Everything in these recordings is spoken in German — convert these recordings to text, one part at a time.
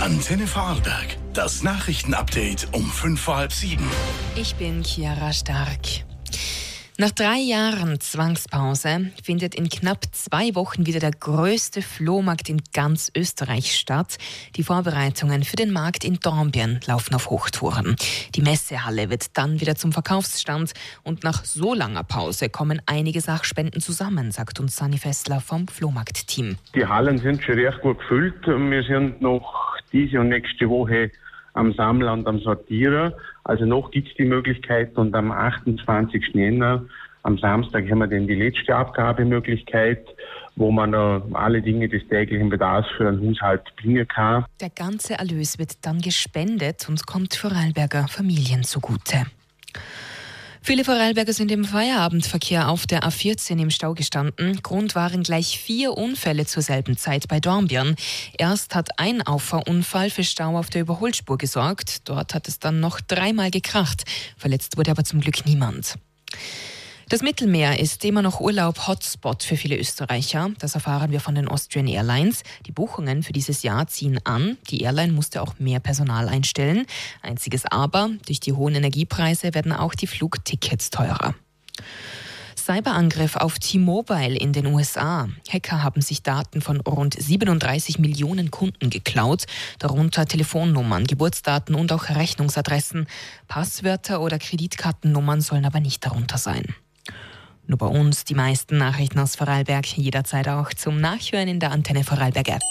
Antenne Vorarlberg. Das Nachrichtenupdate um 5:30. Ich bin Chiara Stark. Nach 3 Jahren Zwangspause findet in knapp 2 Wochen wieder der größte Flohmarkt in ganz Österreich statt. Die Vorbereitungen für den Markt in Dornbirn laufen auf Hochtouren. Die Messehalle wird dann wieder zum Verkaufsstand und nach so langer Pause kommen einige Sachspenden zusammen, sagt uns Sani Fessler vom Flohmarkt-Team. Die Hallen sind schon recht gut gefüllt. Wir sind noch diese und nächste Woche am Sammler und am Sortierer. Also noch gibt es die Möglichkeit und am 28. Jänner, am Samstag, haben wir dann die letzte Abgabemöglichkeit, wo man alle Dinge des täglichen Bedarfs für einen Haushalt bringen kann. Der ganze Erlös wird dann gespendet und kommt Vorarlberger Familien zugute. Viele Vorarlberger sind im Feierabendverkehr auf der A14 im Stau gestanden. Grund waren gleich 4 Unfälle zur selben Zeit bei Dornbirn. Erst hat ein Auffahrunfall für Stau auf der Überholspur gesorgt. Dort hat es dann noch 3-mal gekracht. Verletzt wurde aber zum Glück niemand. Das Mittelmeer ist immer noch Urlaub-Hotspot für viele Österreicher. Das erfahren wir von den Austrian Airlines. Die Buchungen für dieses Jahr ziehen an. Die Airline musste auch mehr Personal einstellen. Einziges Aber, durch die hohen Energiepreise werden auch die Flugtickets teurer. Cyberangriff auf T-Mobile in den USA. Hacker haben sich Daten von rund 37 Millionen Kunden geklaut, darunter Telefonnummern, Geburtsdaten und auch Rechnungsadressen. Passwörter oder Kreditkartennummern sollen aber nicht darunter sein. Nur bei uns die meisten Nachrichten aus Vorarlberg, jederzeit auch zum Nachhören in der Antenne Vorarlberg App.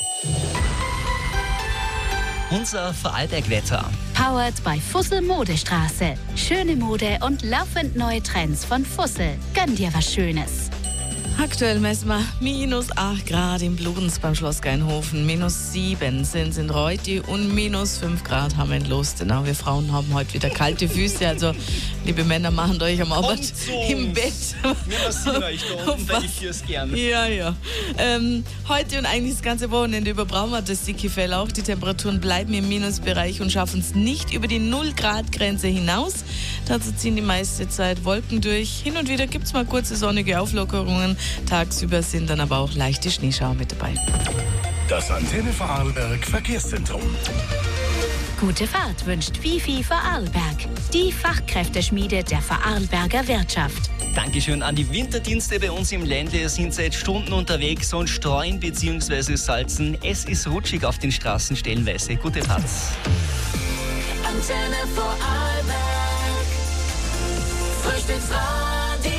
Unser Vorarlberg-Wetter. Powered by Fussel Modestraße. Schöne Mode und laufend neue Trends von Fussel. Gönn dir was Schönes. Aktuell messen wir -8 Grad in Bludenz beim Schloss Geinhofen, -7 sind in Reuti und -5 Grad haben wir in Lustenau. Wir Frauen haben heute wieder kalte Füße, also liebe Männer, machen euch am Abend im Bett. Wir massieren euch da unten, weil ich fürs gerne. Ja. Heute und eigentlich das ganze Wochenende über brauchen wir das dicke Fell auch. Die Temperaturen bleiben im Minusbereich und schaffen es nicht über die 0-Grad-Grenze hinaus. Dazu ziehen die meiste Zeit Wolken durch. Hin und wieder gibt es mal kurze sonnige Auflockerungen. Tagsüber sind dann aber auch leichte Schneeschauer mit dabei. Das Antenne Vorarlberg Verkehrszentrum. Gute Fahrt wünscht Fifi Vorarlberg. Die Fachkräfteschmiede der Vorarlberger Wirtschaft. Dankeschön an die Winterdienste bei uns im Ländle. Sind seit Stunden unterwegs und streuen bzw. salzen. Es ist rutschig auf den Straßen stellenweise. Gute Fahrt. Antenne Vorarlberg. Frühstücksradio.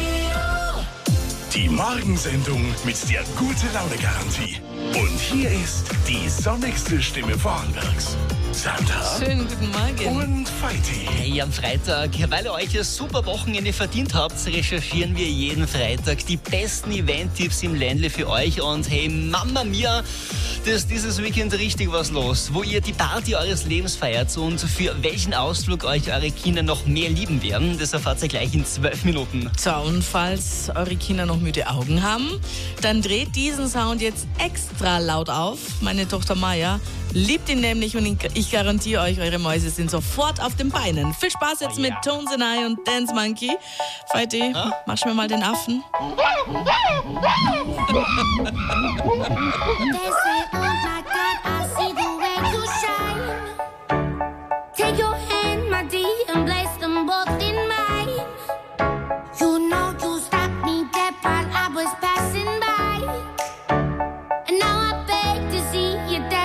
Die Morgensendung mit der Gute-Laune-Garantie. Und hier ist die sonnigste Stimme Vorarlbergs. Sandra Schönen guten Morgen. und Feiti. Hey, am Freitag, weil ihr euch ein super Wochenende verdient habt, recherchieren wir jeden Freitag die besten Event-Tipps im Ländle für euch. Und hey, Mama Mia, da ist dieses Weekend richtig was los, wo ihr die Party eures Lebens feiert und für welchen Ausflug euch eure Kinder noch mehr lieben werden. Das erfahrt ihr gleich in 12 Minuten. So, und falls eure Kinder noch müde Augen haben, dann dreht diesen Sound jetzt extra laut auf. Meine Tochter Maya liebt ihn nämlich und ich garantiere euch, eure Mäuse sind sofort auf den Beinen. Viel Spaß jetzt mit Tones and I und Dance Monkey. Feiti, mach mir mal den Affen. They say,